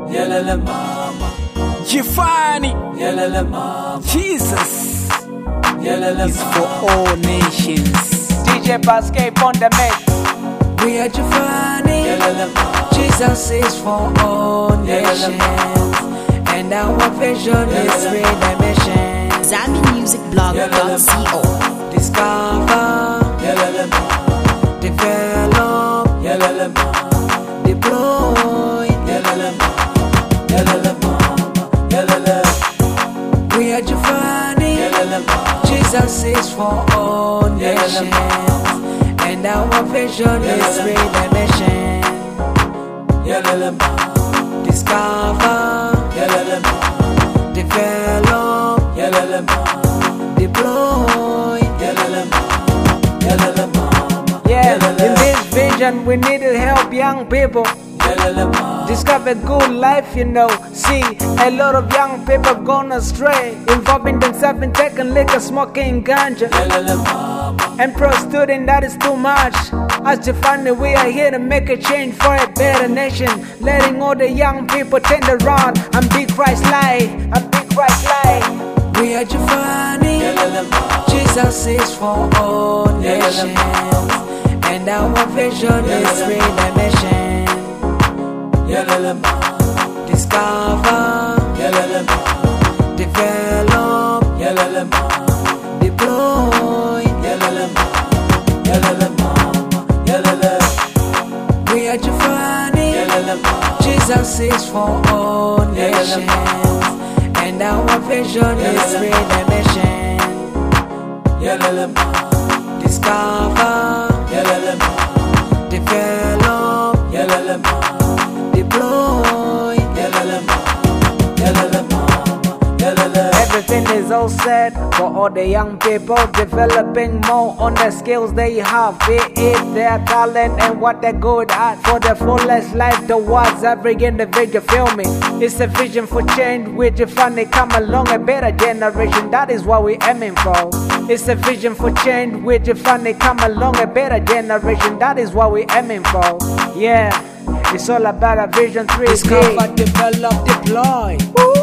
Yelele mama. Jifani, Yelele mama. Jesus Yelele is for all nations. DJ Bascape on the mix. We are Jifani. Yelele mama. Jesus is for all nations. And our vision is redemption. ZambianMusicBlog.co. Discover. Yelele mama. Develop. Yelele mama. Deploy. Yelele mama. Yelele mama. Yelele. We are Jifani. Yelele mama. Jesus is for all nations. And our vision is redemption. Yelele mama. Discover. Yelele mama. Develop. Yelele mama. Deploy. Yelele mama. Yelele mama. Yeah, in this vision we needed help young people Yelele mama. discover good life, you know. See, a lot of young people gone astray, involving themselves in taking liquor, smoking ganja, Yelele mama. and prostituting. That is too much. As Jifani, we are here to make a change for a better nation, letting all the young people turn around and be Christ-like, and be Christ-like. We are Jifani. Yelele mama. Jesus is for all nations. And our vision is redemption. Yelele mama. Discover. Yelele mama. Develop. Yelele mama. Deploy. Yelele mama. Yelele mama. Yelele. We are Jifani. Yelele mama. Jesus is for all nations. And our vision is redemption. Yelele mama. Discover. Yelele mama. Develop. Yelele mama. Deploy. Yelele mama. Yelele mama. Yelele. Everything is all set for all the young people, developing more on the skills they have, be it their talent and what they're good at, for the fullest life towards every individual. Feel me? It's a vision for change with your funny come along, a better generation. That is what we're aiming for. It's a vision for change with your funny come along, a better generation. That is what we're aiming for. Yeah, it's all about a vision 3D. Discover, develop, deploy.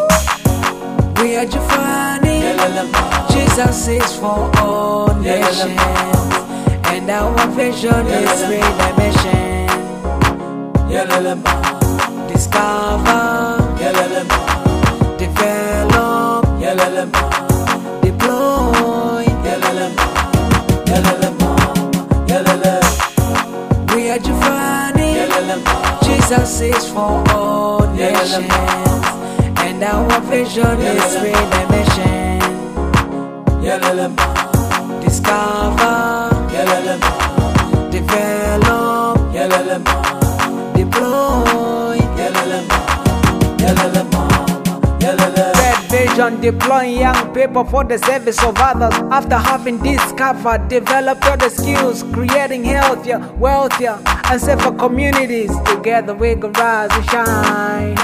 We are Jifani. Jesus is for all nations. And our vision is redemption. Yelele mama. Discover. Yelele mama. Develop. Yelele mama. Deploy. Yelele mama. Yelele mama. Yelele. We are Jifani. Jesus is for all nations. And our vision is redemption. Yelele mama. Discover. Yelele mama. Develop. Yelele mama. Deploy. Yelele mama. Yelele mama. Yelele. Red vision, deploying young people for the service of others. After having discovered, developed all the skills, creating healthier, wealthier, and safer communities. Together we can rise and shine.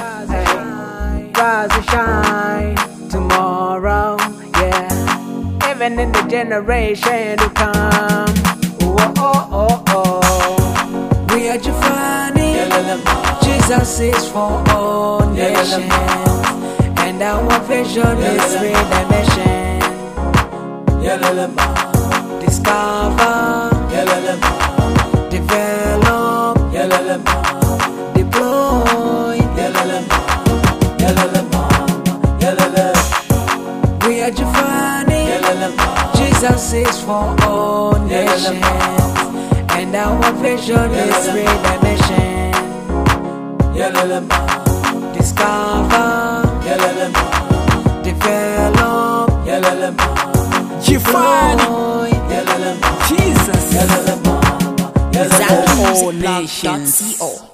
Rise and shine tomorrow, yeah. Even in the generation to come. Oh, oh, oh, oh. We are Jifani. Jesus is for all nations. And our vision is redemption. Yelele mama. Discover. Yelele mama. Develop. Yelele mama. Deploy. Yelele mama. Yelele mama. Yelele. We are Jifani. Jesus is for all nations. And our vision is redemption. Yelele mama. Discover. Yelele mama. Develop. Yelele mama. Jifani, Yelele mama. Jesus Yelele mama. Yelele. all nations. ZambianMusicBlog.co.